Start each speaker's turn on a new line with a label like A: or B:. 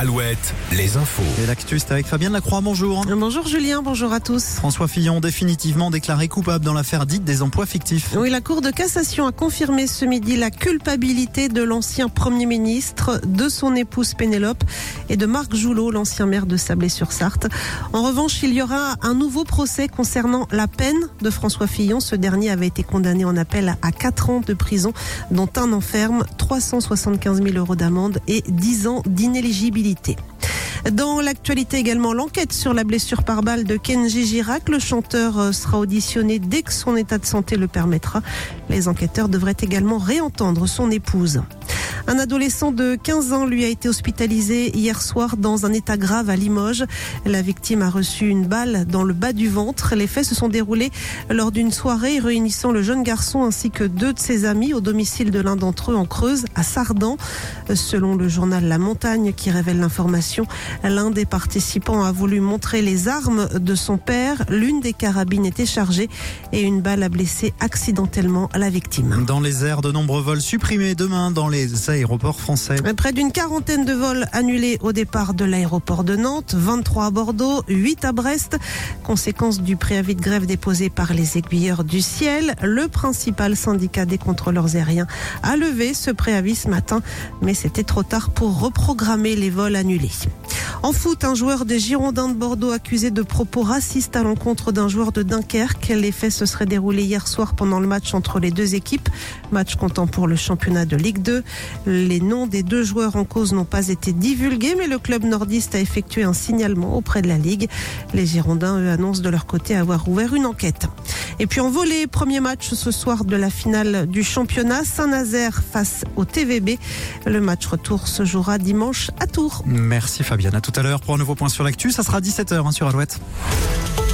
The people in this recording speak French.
A: Alouette, les infos.
B: Et l'actu, c'est avec Fabienne Lacroix, bonjour.
C: Bonjour Julien, bonjour à tous.
B: François Fillon, définitivement déclaré coupable dans l'affaire dite des emplois fictifs.
C: Oui, la Cour de cassation a confirmé ce midi la culpabilité de l'ancien Premier ministre, de son épouse Pénélope et de Marc Joulot, l'ancien maire de Sablé-sur-Sarthe. En revanche, il y aura un nouveau procès concernant la peine de François Fillon. Ce dernier avait été condamné en appel à 4 ans de prison, dont un an ferme, 375 000 € d'amende et 10 ans d'inéligibilité. Dans l'actualité également, l'enquête sur la blessure par balle de Kenji Girac. Le chanteur sera auditionné dès que son état de santé le permettra. Les enquêteurs devraient également réentendre son épouse. Un adolescent de 15 ans lui a été hospitalisé hier soir dans un état grave à Limoges. La victime a reçu une balle dans le bas du ventre. Les faits se sont déroulés lors d'une soirée réunissant le jeune garçon ainsi que 2 de ses amis au domicile de l'un d'entre eux en Creuse, à Sardan. Selon le journal La Montagne qui révèle l'information, l'un des participants a voulu montrer les armes de son père. L'une des carabines était chargée et une balle a blessé accidentellement la victime.
B: Dans les airs, de nombreux vols supprimés demain dans les aéroports français.
C: Près d'une quarantaine de vols annulés au départ de l'aéroport de Nantes, 23 à Bordeaux, 8 à Brest. Conséquence du préavis de grève déposé par les aiguilleurs du ciel. Le principal syndicat des contrôleurs aériens a levé ce préavis ce matin, mais c'était trop tard pour reprogrammer les vols annulés. En foot, un joueur des Girondins de Bordeaux accusé de propos racistes à l'encontre d'un joueur de Dunkerque. Les faits se seraient déroulés hier soir pendant le match entre les deux équipes. Match comptant pour le championnat de Ligue 2. Les noms des 2 joueurs en cause n'ont pas été divulgués, mais le club nordiste a effectué un signalement auprès de la Ligue. Les Girondins, eux, annoncent de leur côté avoir ouvert une enquête. Et puis en volley, premier match ce soir de la finale du championnat. Saint-Nazaire face au TVB. Le match retour se jouera dimanche à Tours.
B: Merci Fabienne, à tout à l'heure pour un nouveau point sur l'actu. Ça sera 17h sur Alouette.